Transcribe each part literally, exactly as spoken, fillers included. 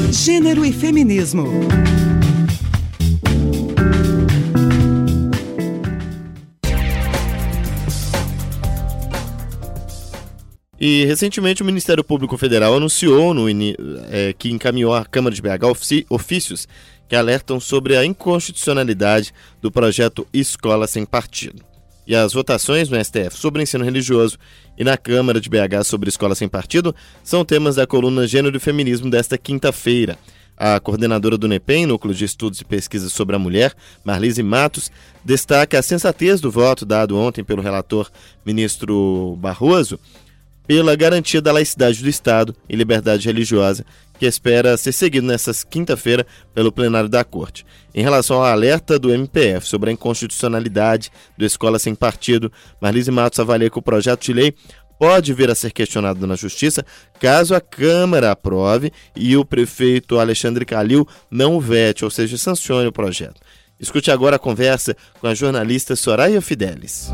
Gênero e feminismo. E recentemente o Ministério Público Federal anunciou no, é, que encaminhou à Câmara de B H ofícios que alertam sobre a inconstitucionalidade do projeto Escola Sem Partido. E as votações no S T F sobre ensino religioso e na Câmara de B H sobre Escola Sem Partido são temas da coluna Gênero e Feminismo desta quinta-feira. A coordenadora do NEPEM, Núcleo de Estudos e Pesquisas sobre a Mulher, Marlise Matos, destaca a sensatez do voto dado ontem pelo relator ministro Barroso pela garantia da laicidade do Estado e liberdade religiosa, que espera ser seguido nesta quinta-feira pelo plenário da Corte. Em relação ao alerta do M P F sobre a inconstitucionalidade do Escola Sem Partido, Marlise Matos avalia que o projeto de lei pode vir a ser questionado na Justiça caso a Câmara aprove e o prefeito Alexandre Calil não vete, ou seja, sancione o projeto. Escute agora a conversa com a jornalista Soraya Fidelis.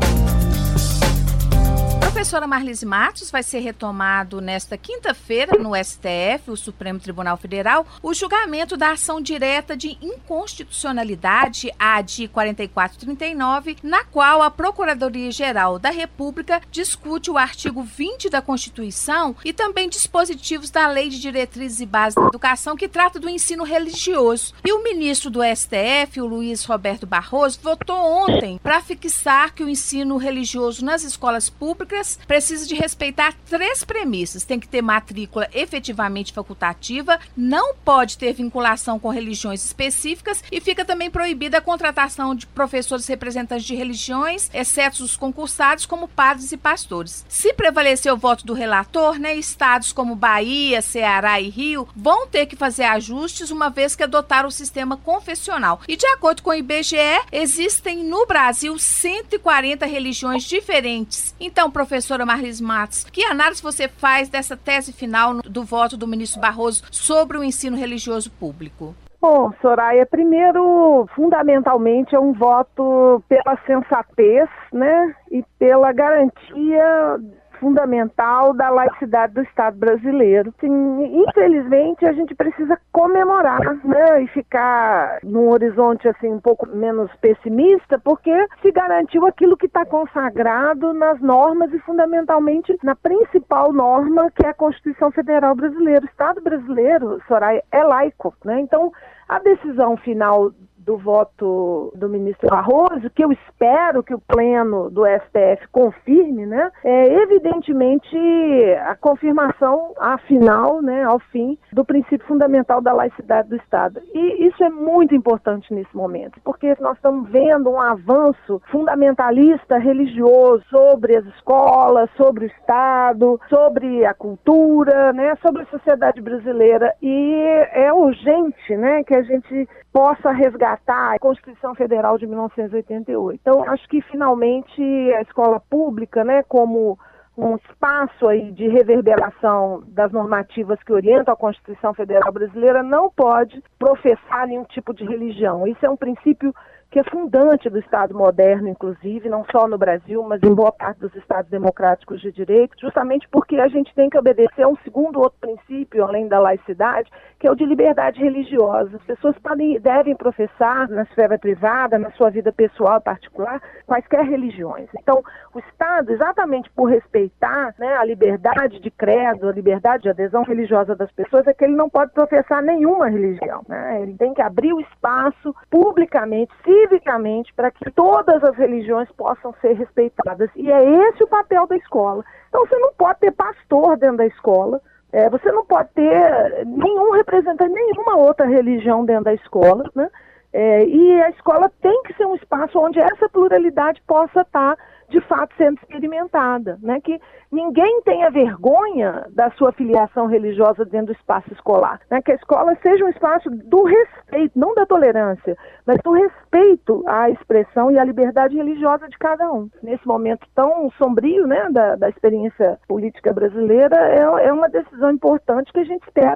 Professora Marlise Matos, vai ser retomado nesta quinta-feira no S T F, o Supremo Tribunal Federal, o julgamento da ação direta de inconstitucionalidade, a de quarenta e quatro trinta e nove, na qual a Procuradoria-Geral da República discute o artigo vinte da Constituição e também dispositivos da Lei de Diretrizes e Bases da Educação, que trata do ensino religioso. E o ministro do S T F, o Luiz Roberto Barroso, votou ontem para fixar que o ensino religioso nas escolas públicas precisa de respeitar três premissas. Tem que ter matrícula efetivamente facultativa, não pode ter vinculação com religiões específicas e fica também proibida a contratação de professores representantes de religiões, exceto os concursados, como padres e pastores. Se prevalecer o voto do relator, né, estados como Bahia, Ceará e Rio vão ter que fazer ajustes, uma vez que adotaram o sistema confessional. E de acordo com o I B G E, existem no Brasil cento e quarenta religiões diferentes. Então, professor Professora Marlise Matos, que análise você faz dessa tese final do voto do ministro Barroso sobre o ensino religioso público? Bom, Soraya, primeiro, fundamentalmente, é um voto pela sensatez, né, e pela garantia fundamental da laicidade do Estado brasileiro. Sim, infelizmente, a gente precisa comemorar, né, e ficar num horizonte assim um pouco menos pessimista, porque se garantiu aquilo que está consagrado nas normas e fundamentalmente na principal norma, que é a Constituição Federal Brasileira. O Estado brasileiro, Soraya, é laico, né? Então, a decisão final do voto do ministro Barroso, que eu espero que o pleno do S T F confirme, né, é evidentemente a confirmação, afinal, né, ao fim, do princípio fundamental da laicidade do Estado. E isso é muito importante nesse momento, porque nós estamos vendo um avanço fundamentalista religioso sobre as escolas, sobre o Estado, sobre a cultura, né, sobre a sociedade brasileira, e é urgente, né, que a gente possa resgatar a Constituição Federal de mil novecentos e oitenta e oito. Então, acho que finalmente a escola pública, né, como um espaço aí de reverberação das normativas que orientam a Constituição Federal Brasileira, não pode professar nenhum tipo de religião. Isso é um princípio que é fundante do Estado moderno, inclusive, não só no Brasil, mas em boa parte dos Estados democráticos de direito, justamente porque a gente tem que obedecer a um segundo outro princípio, além da laicidade, que é o de liberdade religiosa. As pessoas podem, devem professar na esfera privada, na sua vida pessoal e particular, quaisquer religiões. Então, o Estado, exatamente por respeitar, né, a liberdade de credo, a liberdade de adesão religiosa das pessoas, é que ele não pode professar nenhuma religião, né? Ele tem que abrir o espaço publicamente, civicamente, para que todas as religiões possam ser respeitadas. E é esse o papel da escola. Então, você não pode ter pastor dentro da escola, é, você não pode ter nenhum representante, nenhuma outra religião dentro da escola, né? É, e a escola tem que ser um espaço onde essa pluralidade possa estar, de fato, sendo experimentada, né? Que ninguém tenha vergonha da sua filiação religiosa dentro do espaço escolar, né? Que a escola seja um espaço do respeito, não da tolerância, mas do respeito à expressão e à liberdade religiosa de cada um. Nesse momento tão sombrio, né, da, da experiência política brasileira, é, é uma decisão importante que a gente espera aí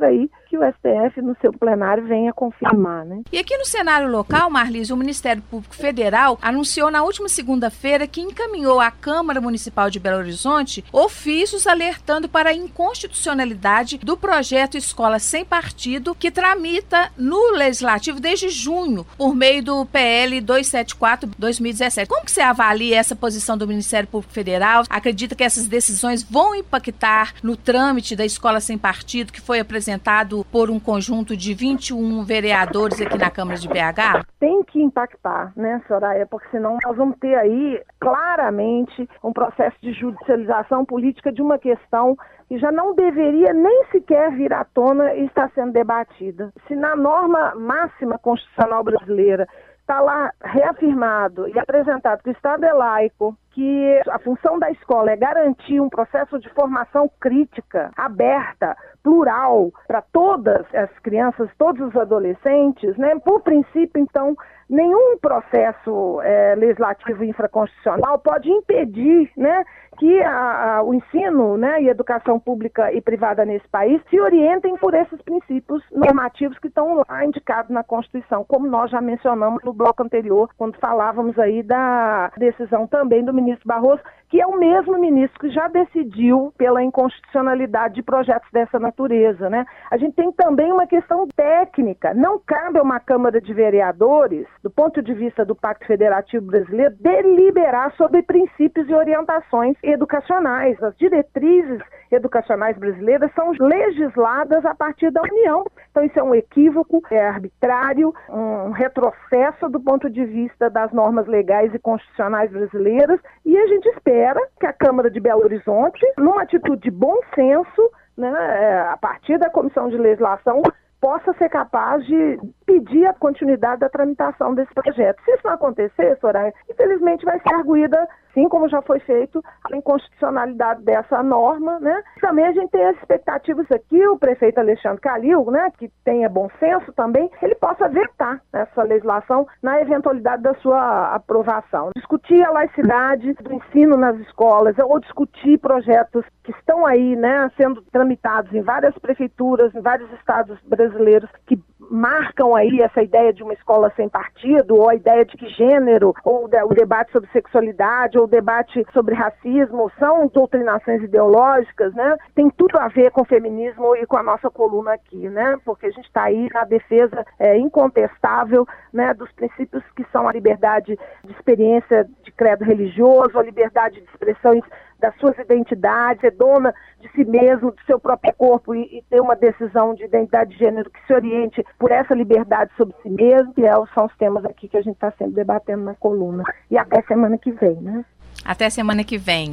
que o S T F, no seu plenário, venha confirmar, né? E aqui no cenário local, Marlise, o Ministério Público Federal anunciou na última segunda-feira que encaminhou à Câmara Municipal de Belo Horizonte ofícios alertando para a inconstitucionalidade do projeto Escola Sem Partido, que tramita no Legislativo desde junho, por meio do P L duzentos e setenta e quatro barra dois mil e dezessete. Como que você avalia essa posição do Ministério Público Federal? Acredita que essas decisões vão impactar no trâmite da Escola Sem Partido, que foi apresentado por um conjunto de vinte e um vereadores aqui na Câmara de B H? Tem que impactar, né, Soraya? Porque senão nós vamos ter aí claramente um processo de judicialização política de uma questão que já não deveria nem sequer vir à tona e está sendo debatida. Se na norma máxima constitucional brasileira está lá reafirmado e apresentado que o Estado é laico, que a função da escola é garantir um processo de formação crítica, aberta, plural, para todas as crianças, todos os adolescentes, né? Por princípio, então, nenhum processo é, legislativo infraconstitucional pode impedir, né, que a, a, o ensino, né, e a educação pública e privada nesse país se orientem por esses princípios normativos que estão lá indicados na Constituição, como nós já mencionamos no bloco anterior, quando falávamos aí da decisão também do ministro Barroso, que é o mesmo ministro que já decidiu pela inconstitucionalidade de projetos dessa natureza, né? A gente tem também uma questão técnica. Não cabe a uma Câmara de Vereadores, do ponto de vista do Pacto Federativo Brasileiro, deliberar sobre princípios e orientações educacionais. As diretrizes educacionais brasileiras são legisladas a partir da União. Então isso é um equívoco, é arbitrário, um retrocesso do ponto de vista das normas legais e constitucionais brasileiras, e a gente espera que a Câmara de Belo Horizonte, numa atitude de bom senso, né, a partir da Comissão de Legislação, possa ser capaz de pedir a continuidade da tramitação desse projeto. Se isso não acontecer, Soraya, infelizmente vai ser arguída, assim como já foi feito, a inconstitucionalidade dessa norma, né? Também a gente tem as expectativas aqui, o prefeito Alexandre Calil, né, que tenha bom senso também, ele possa vetar essa legislação na eventualidade da sua aprovação. Discutir a laicidade do ensino nas escolas, ou discutir projetos que estão aí, né, sendo tramitados em várias prefeituras, em vários estados brasileiros, que marcam aí essa ideia de uma escola sem partido, ou a ideia de que gênero, ou o debate sobre sexualidade, ou o debate sobre racismo, são doutrinações ideológicas, né? Tem tudo a ver com o feminismo e com a nossa coluna aqui, né? Porque a gente está aí na defesa é, incontestável, né, dos princípios que são a liberdade de experiência de credo religioso, a liberdade de expressões das suas identidades, ser dona de si mesmo, do seu próprio corpo e, e ter uma decisão de identidade de gênero que se oriente por essa liberdade sobre si mesmo, que é, são os temas aqui que a gente está sempre debatendo na coluna. E até semana que vem, né? Até semana que vem.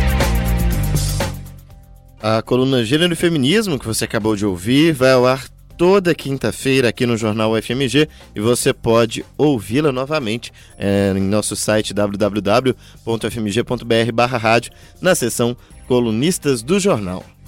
A coluna Gênero e Feminismo, que você acabou de ouvir, vai ao ar toda quinta-feira aqui no Jornal U F M G e você pode ouvi-la novamente é, em nosso site w w w ponto f m g ponto b r barra rádio na seção Colunistas do Jornal.